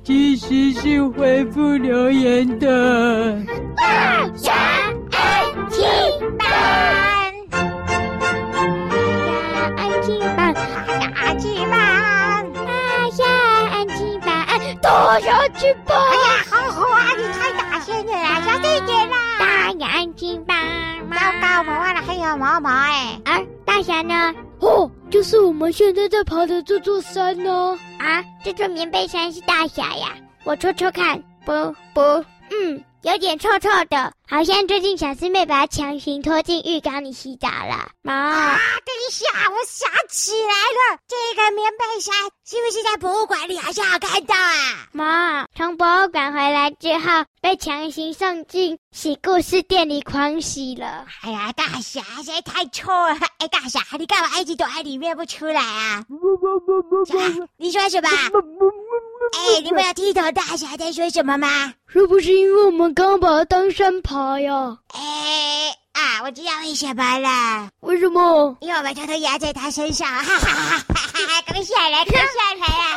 其实是回复留言的。 大侠安亲班，安亲班，大侠安亲班，大侠安亲班，大侠安亲班。哎呀，好好啊，你太大声了啦，小声一点啦。大侠安亲班，糟糕，我忘了还有毛毛哎。大侠呢？ 就是我们现在在爬的这座山呢。 这座棉被山是大侠呀？我戳戳看，不，有点臭臭的，好像最近小师妹把它强行拖进浴缸里洗澡了。妈，等一下，我想起来了，这个棉被山是不是在博物馆里好像有看到啊？妈，从博物馆回来之后，被强行送进洗故事店里狂洗了。哎呀，大侠实在太臭了！大侠，你干嘛一直躲在里面不出来啊？你说什么？你们有听懂大侠在说什么吗？ 是不是因为我们刚刚把它当山爬呀？ 我知道为什么了。 为什么？ 因为我们偷偷压在他身上，哈哈哈哈哈！赶快下来，快下来啊！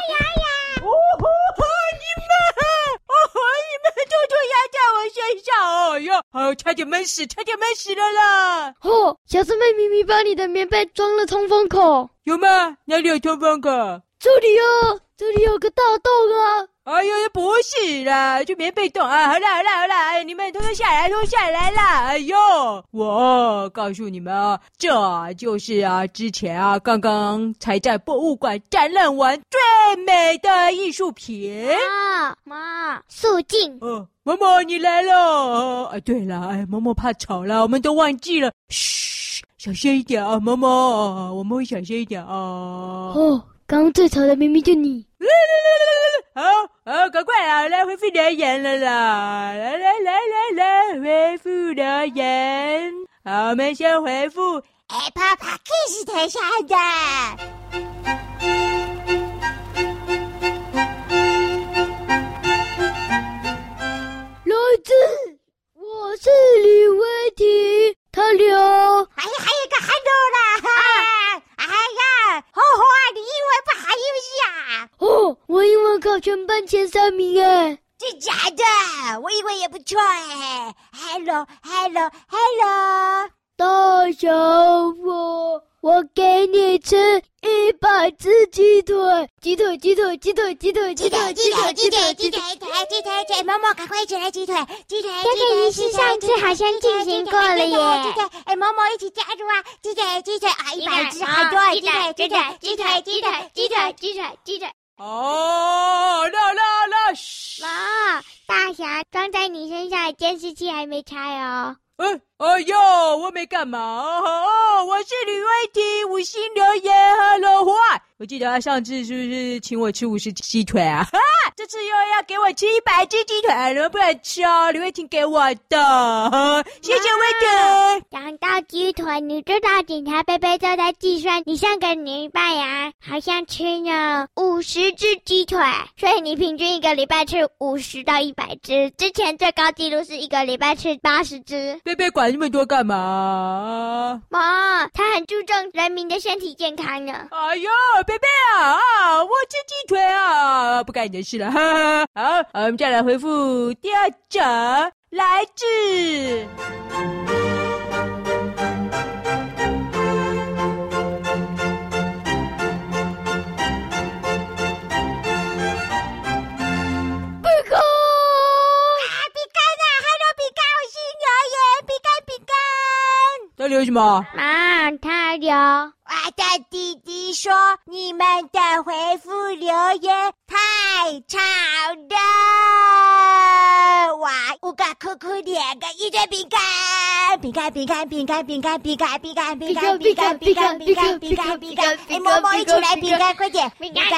你们偷偷压在我身上，差点闷死了啦！ 小师妹明明把你的棉被装了通风口。 有吗？哪里有通风口？ 这里有个大洞啊！ 哎呦，不是啦，就棉被洞啊！好啦，你们偷下来啦！哎呦，我告诉你们啊，这就是之前刚刚才在博物馆展览完最美的艺术品。 妈，肃静。 嬷嬷你来了。对了，嬷嬷怕吵了，我们都忘记了。嘘，小声一点啊，嬷嬷，我们会小声一点啊。 刚刚最吵的明明就你。 好，赶快来回复留言了啦！来，回复留言。好，我们先回复 Apple Podcast 上的。 来自我是李维婷，他留。 还有个 hello 啦！你英文不好是不是啊？ 我英文考全班前3名哎！ 真假的？我英文也不错哎。Hello， 大侠，我给你吃100只鸡腿，鸡腿， 嬷嬷赶快一起来鸡腿。这个仪式上次好像进行过了耶。嬷嬷一起加入啊！鸡腿100只好多鸡腿。 嘘！ 妈，大侠装在你身上的监视器还没拆哦。 我没干嘛我是吕威婷，5星留言 ，Hello， 我记得上次是不是请我吃50只鸡腿啊？这次又要给我吃100只鸡腿，能不能吃吕威婷给我的，谢谢威婷。 讲到鸡腿，你知道警察贝贝都在计算，你上个礼拜好像吃了50只鸡腿，所以你平均一个礼拜吃50到100只，之前最高纪录是一个礼拜吃80只。 贝贝管那么多干嘛？ 妈，他很注重人民的身体健康呢。 哎呦，贝贝我吃鸡腿不干你的事了。好，我们再来回复第2则，来自他留什么？ 妈，他留我的弟弟说你们的回复留言太吵了。哇，5个哭哭，2个一堆饼干，嬷嬷一起来饼干，快点，饼干。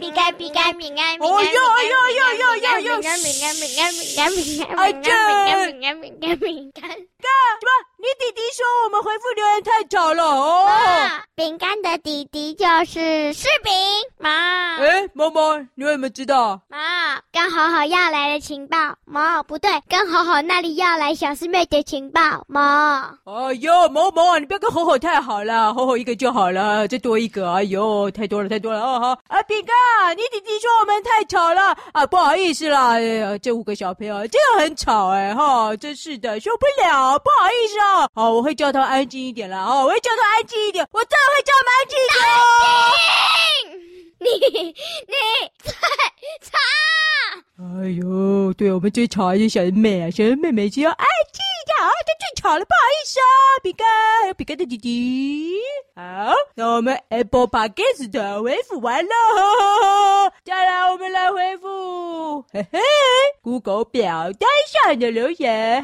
什么？你弟弟说我们回复留言太吵了饼干的弟弟就是柿饼。妈， 毛毛，你有没有知道？ 妈，跟好好要来的情报。妈，不对，跟好好那里要来小师妹的情报。妈， 哎呦，毛毛，你不要跟吼吼太好了，吼吼一个就好了，再多一个，哎呦，太多了哦，好啊，饼干，你弟弟说我们太吵了啊，不好意思啦，这5个小朋友真的很吵真是的，受不了，不好意思啊，好，我会叫他安静一点啦，我会叫他安静一点，我真的会叫他们安静一点。 你最吵！ 哎呦，对我们最吵的是小妹啊，小妹每次要安静一点啊，这最吵了，不好意思啊，饼干，还有饼干的弟弟。好，那我们 Apple Podcast 回复完了，再来我们来回复Google 表单上的留言。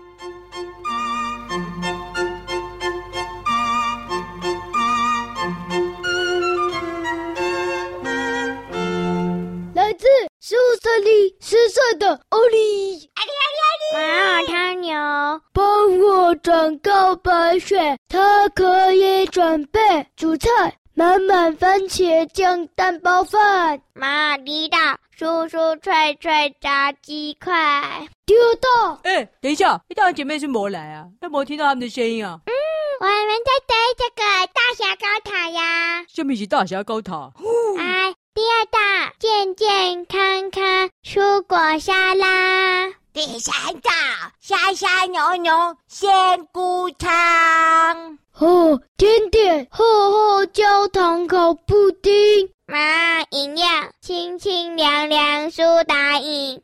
来自15森里10岁的欧里， 妈，汤牛， 帮我转告白雪，她可以准备主菜满满番茄酱蛋包饭。 妈，知道，叔叔脆脆炸鸡块。 丢到， 等一下，大姐妹是魔来啊？那魔听到他们的声音啊？ 我们在堆这个大峡高塔呀。 下面是大峡高塔。 第2道健健康康蔬果沙拉。第3道沙沙浓浓鲜菇汤。 甜点厚厚焦糖烤布丁。 妈，饮料清清凉凉苏打饮。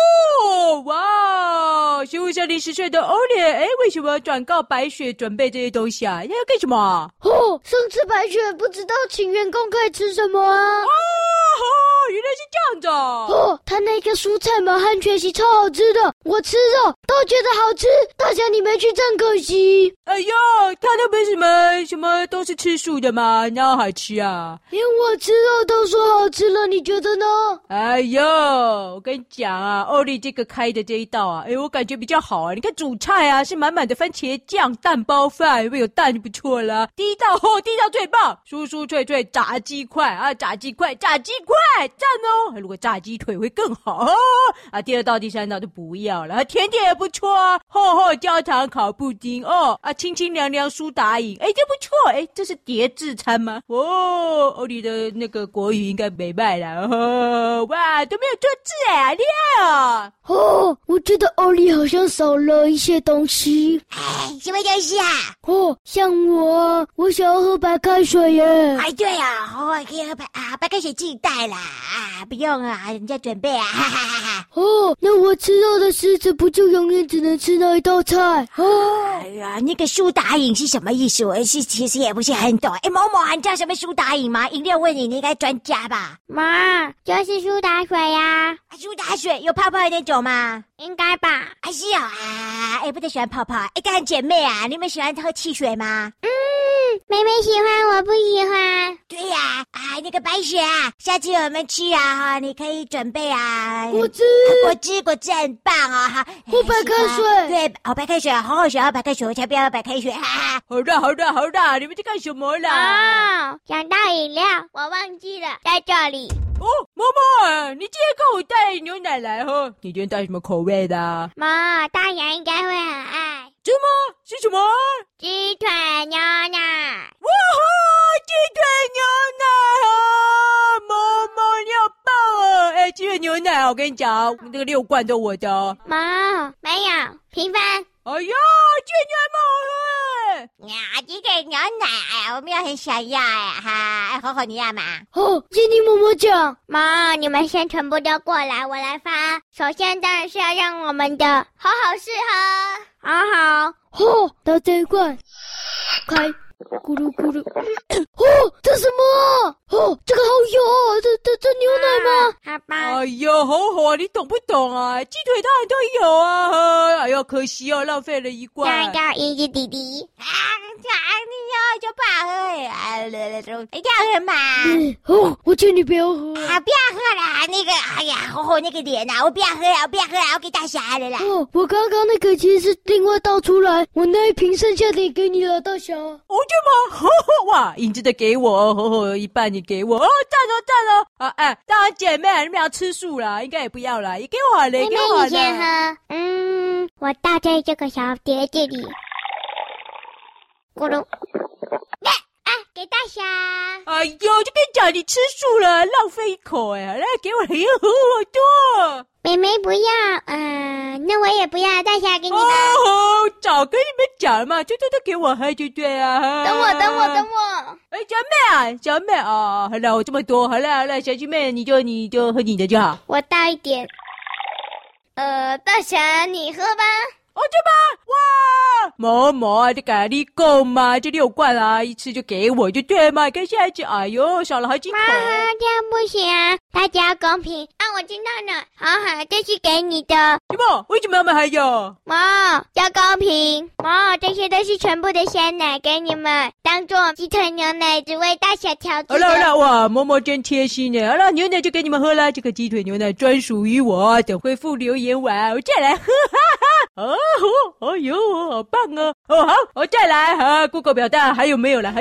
哇！15森里10岁的欧莲，为什么要转告白雪准备这些东西啊？要干什么？ 上次白雪不知道请员工可以吃什么啊？ 原来是这样子他那个蔬菜满汉全席超好吃的，我吃肉都觉得好吃，大侠你没去真可惜。 哎呦，他那边什么都是吃素的嘛，哪有好吃啊？ 连我吃肉都说好吃了，你觉得呢？ 哎呦，我跟你讲啊，欧丽这个开的这一道啊，我感觉比较好啊。你看主菜啊是满满的番茄酱蛋包饭，有没有蛋就不错了。第一道最棒，酥酥脆脆炸鸡块啊，炸鸡块，赞哦！如果炸鸡腿会更好啊。第2道、第3道都不要了，甜点也不错啊，厚厚焦糖烤布丁清清凉凉苏打饮，这不错，这是叠字餐吗？欧丽的那个国语应该没卖了哇，都没有错字厉害啊！ 我觉得欧丽好像少了一些东西。 什么东西啊？ 像我想要喝白开水耶。 对啊，可以喝白开水自己带啦不用啊，人家准备啊，哈哈哈哈。 那我吃肉的狮子不就永远只能吃那一道菜？ 哎呀，那个苏打饮是什么意思？我其实也不是很懂。某某，你知道什么苏打饮吗？饮料问你应该专家吧？妈，就是苏打水呀。苏打水有泡泡的那种吗？应该吧。是不太喜欢泡泡。干姐妹啊，你们喜欢喝汽水吗？妹妹喜欢，我不喜欢。对呀，那个白雪啊，下次我们去啊，你可以准备果汁很棒啊！ 喝白开水。 对，白开水，好喜欢白开水，我才不要白开水。 好的，你们在干什么啦？ 想到饮料，我忘记了，在这里。 妈妈，你今天跟我带牛奶来喝，你今天带什么口味的？ 妈，大侠应该会很爱。 什么？是什么？ 鸡腿牛奶。 哇鸡腿牛奶妈妈你好棒啊！鸡腿牛奶我跟你讲，那个6罐都我的。 妈，没有，平分。 哎呀，鸡腿牛奶蛮好喝鸡腿牛奶我没有很想要好好你要吗？ 听你嬷嬷讲。 妈，你们先全部都过来，我来发。首先当然是要让我们的好好试喝。好。 倒这一罐，开，咕噜咕噜。这什么？这个好油这牛奶吗？ 好吧。 哎呦，好好，你懂不懂啊？鸡腿当然都有啊。哎呦，可惜哦，浪费了一罐。 蛋糕一只弟弟啊，你就不好喝呀，一定要喝嘛。 我劝你不要喝啊，不要喝啦，那个，哎呀，那个脸啊，我不要喝啦，我给大侠了啦。 我刚刚那个其实是另外倒出来，我那一瓶剩下的也给你了，大侠。 哦，这么哇，影子的给我，一半你给我，赞哦。啊，哎，当然姐妹，你们要吃素啦，应该也不要啦，也给我好了， 妹妹给我好了。 你先喝，我倒在这个小碟子里，咕噜。给大侠。 哎呦，就跟你讲，你吃素了，浪费一口哎，来给我喝好多。 妹妹不要，那我也不要，大侠给你吧。 哦，早跟你们讲了嘛，就都给我喝就对啊。 等我。 哎，小妹啊，好了，我这么多，好了，小鸡妹你就喝你的就好。 我倒一点。大侠你喝吧。 哦，这吧，哇，嬷，这咖喱够吗？这6罐啊，一次就给我就对嘛，跟下一次，哎呦，少了好几口。 这样不行啊，大家要公平啊！我知道了，好，这是给你的。 什么？为什么我们还有？ 要公平，这些都是全部的鲜奶给你们，当做鸡腿牛奶，只为大侠调制的。好了，哇，嬷真贴心呢。好了，牛奶就给你们喝了，这个鸡腿牛奶专属于我，等回复留言完，我再来喝，哈哈。哦呦，好棒哦！好，我再来哈。Google 表单还有没有啦？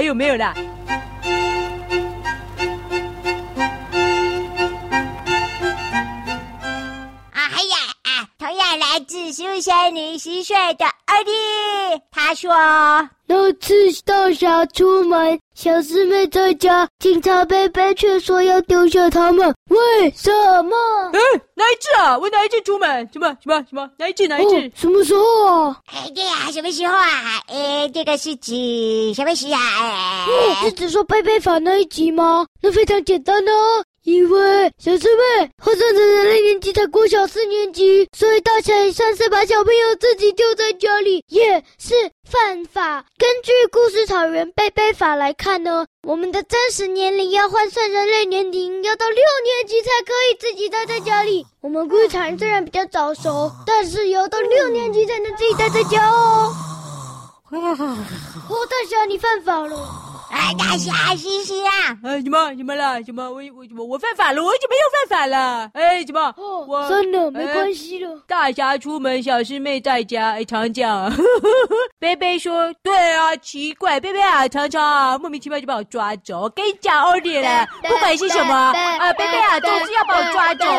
同样来自苏仙女10岁的奥利，他说： 那次大侠出门，小师妹在家，警察贝贝却说要丢下他们，为什么？ 哪一次啊？我哪一次出门？什么？哪一次？ 什么时候啊？ 对呀，什么时候啊？这个是指什么时啊？ 是指说贝贝法那一集吗？那非常简单哦。因为小师妹和上着人类年级才国小4年级，所以大侠也算是把小朋友自己丢在家里，也是犯法。根据故事草原贝贝法来看呢，我们的真实年龄要换算人类年龄，要到6年级才可以自己待在家里。我们故事草原虽然比较早熟，但是也要到6年级才能自己待在家哦。大侠你犯法了。 大侠嘻嘻啊！ 什么啦？我犯法了？我怎么又犯法了？怎么？ 算了，没关系了。 大侠出门，小师妹在家，常这样。贝贝说：“对啊，奇怪，贝贝啊，常常啊，莫名其妙就把我抓走。我跟你讲，欧弟了，不管是什么贝贝啊，总是要把我抓走。”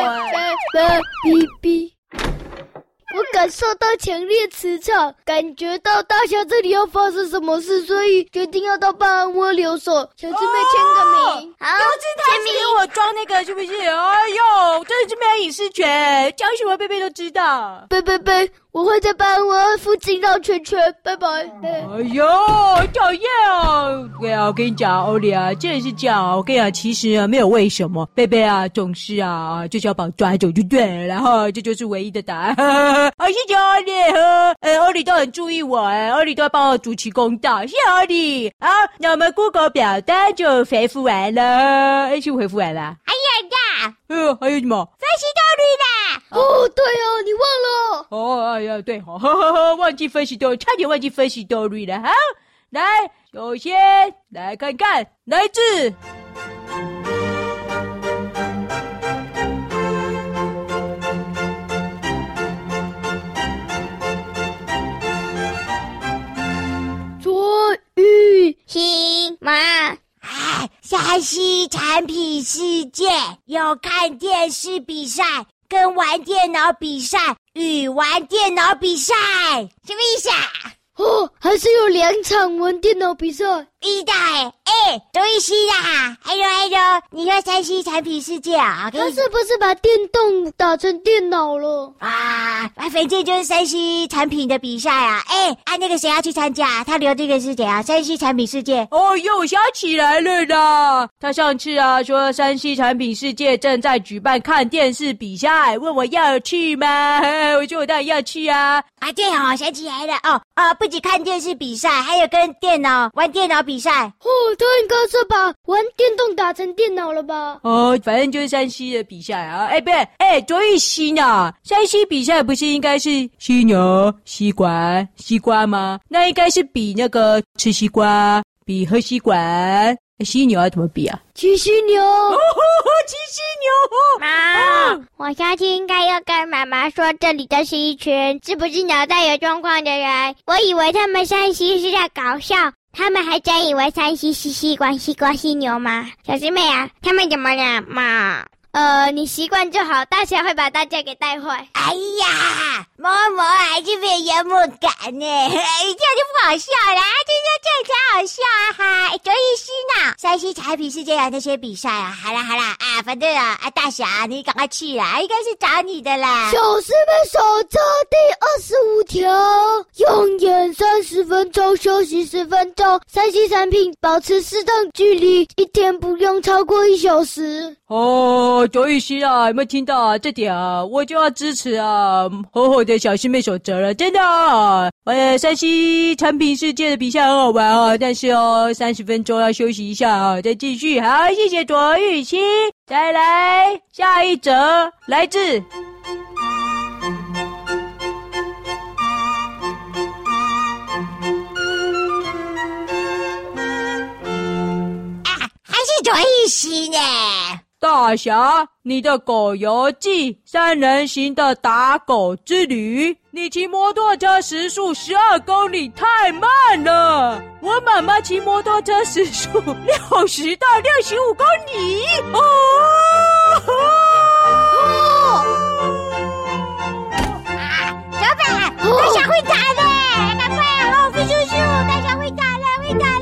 我感受到强烈磁场，感觉到大侠这里要发生什么事，所以决定要到办案窝留守。小师妹签个名， 好， 签名给我装那个是不是？哎呦，真的是没有隐私权，讲什么贝贝都知道。 贝，我会在办案窝附近绕圈圈，拜拜。 哎呦，讨厌哦！对啊，我跟你讲，欧里啊，真的是这样啊。我跟你讲，其实啊，没有为什么，贝贝啊，总是啊，就是要把我抓走就对了，然后这就是唯一的答案。好，谢谢欧里，欧里都很注意我，欧里都要帮我主持公道，谢谢欧里。好，那我们 Google 表单就回复完了，是不是回复完了？还有什么？ 分析道理啦！ 对哦，你忘了。 哎呀，对，忘记分析道理，差点忘记分析道理了。好，来，首先来看看哪一字。 卓玉行吗？山西产品世界有看电视比赛跟玩电脑比赛与玩电脑比赛，什么意思啊？ 还是有2场玩电脑比赛。 周一西啦 ，Hello， 你说山西产品世界啊？ 他是不是把电动打成电脑了？ 反正就是山西产品的比赛啊！那个谁要去参加？他留这个是怎样？山西产品世界。 哦哟，我想起来了啦！他上次啊说山西产品世界正在举办看电视比赛，问我要去吗？我说我当然要去啊！ 对哦，想起来了哦，不止看电视比赛，还有跟玩电脑比比赛？ 哦，他应该是把玩电动打成电脑了吧？ 哦，反正就是山西的比赛啊。不是，卓玉溪呢？山西比赛不是应该是犀牛、吸管、西瓜吗？那应该是比那个吃西瓜，比喝吸管。犀牛要怎么比啊？ 骑犀牛， 骑犀牛。 妈，我下次应该要跟妈妈说，这里都是一群是不是脑袋有状况的人。我以为他们山西是在搞笑，他们还真以为山西是西瓜、西瓜、犀牛吗？小师妹啊，他们怎么了，妈？ 你习惯就好，大侠会把大家给带坏。 哎呀，嬷还是没有幽默感呢，这样就不好笑啦，这才好笑啊哈！卓玉溪呢？山西彩笔世界的那些比赛啊，好啦啊，反正大侠你赶快去啦，应该是找你的啦。 小师妹手册第25条，用眼30分钟，休息10分钟。山西产品保持适当距离，一天不用超过1小时。 哦，卓玉溪啊，有没有听到啊？这点啊，我就要支持啊，火火的小师妹守则了，真的啊。山西产品世界的比赛很好玩啊，但是30分钟要休息一下啊，再继续。好，谢谢卓玉溪。再来下一则，来自还是卓玉溪呢。 大侠，你的狗游记3人行的打狗之旅，你骑摩托车时速12公里太慢了。我妈妈骑摩托车时速60到65公里。 小北，大侠会打的，赶快飞叔叔，大侠会打了。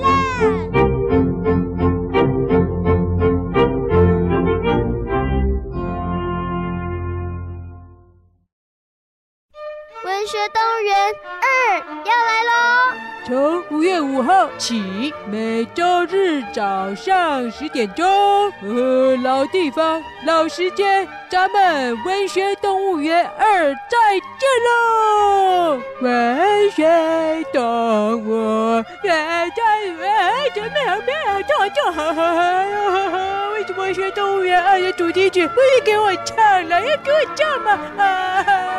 文学动物园2要来咯！ 从5月5号起，每周日早上10点钟，老地方、老时间，咱们文学动物园2再见喽！文学动物园怎么样？为什么文学动物园2的主题曲不是给我唱了？要给我唱吗？